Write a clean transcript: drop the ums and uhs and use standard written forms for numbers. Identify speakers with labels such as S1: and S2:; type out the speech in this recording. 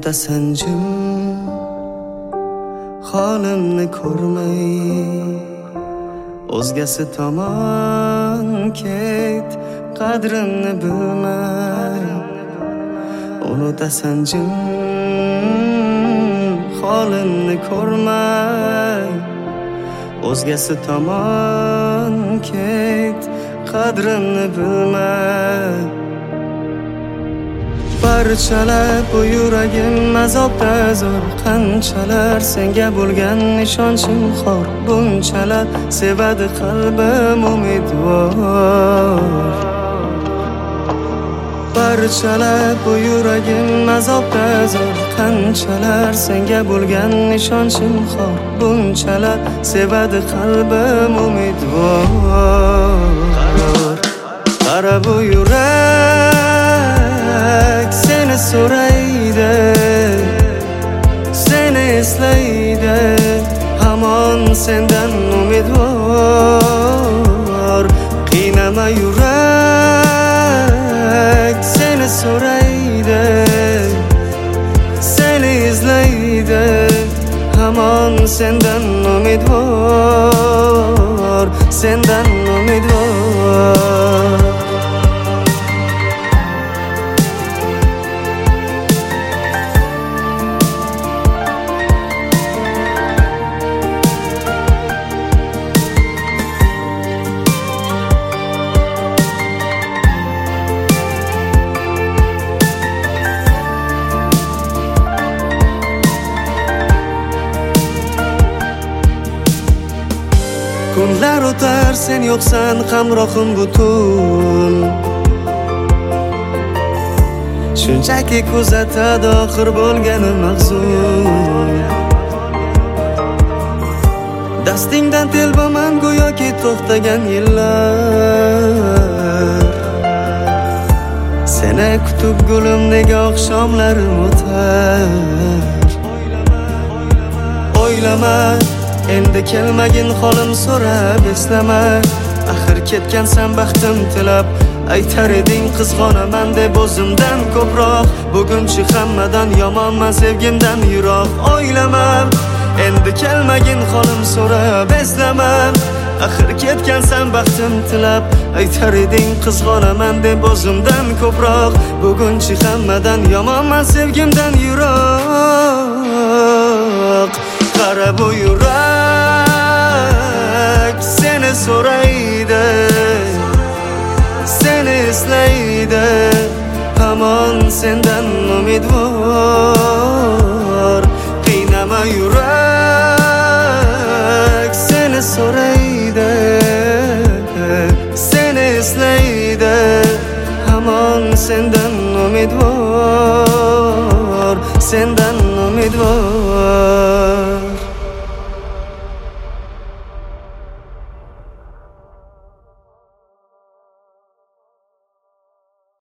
S1: o'tasan jim holimni ko'rmay, o'zgasi tomon ket qadrimni bilmay, unutasan jim holimni ko'rmay, o'zgasi tomon ket qadrimni bilmay. Parchalab bu yuragim azobda zo'r, qanchalar senga bo'lgan ishonchim xor, bunchalar sevadi qalbim umidvor. Parchalab bu yuragim azobda zo'r, qanchalar senga bo'lgan ishonchim xor, bunchalar sevadi qalbim umidvor. Qara bu yurak seni so'raydi, seni eslaydi, hamon sendan umidvor. Qiynama yurak seni so'raydi, seni izlaydi, hamon sendan umidvor, sendan umidvor. Kunlar o'tar, sen yo'qsan hamrohim butun, shunchaki kuzatadi oxir bo'lgani mahzun. Dastingdan telbaman go'yoki to'xtagan yillar, seni kutib gulim nega oqshomlarim o'tar. O'ylama endi kelmagin holim so'rab, eslama axir ketgansan baxtim tilab, aytar eding qizg'onaman deb o'zimdan ko'proq. Bugunchi hammadan yomonman, sevgimdan yiroq. O'ylama endi kelmagin holim so'rab, eslama axir ketgansan baxtim tilab, aytar eding qizg'onaman deb o'zimdan ko'proq. Bugunchi hammadan yomonman, sevgimdan yiroq. Qara bu yurak seni so'raydi, seni eslaydi, hamon sendan umidvor. Qiynama yurak seni so'raydi, seni eslaydi, hamon sendan umidvor, sendan umidvor.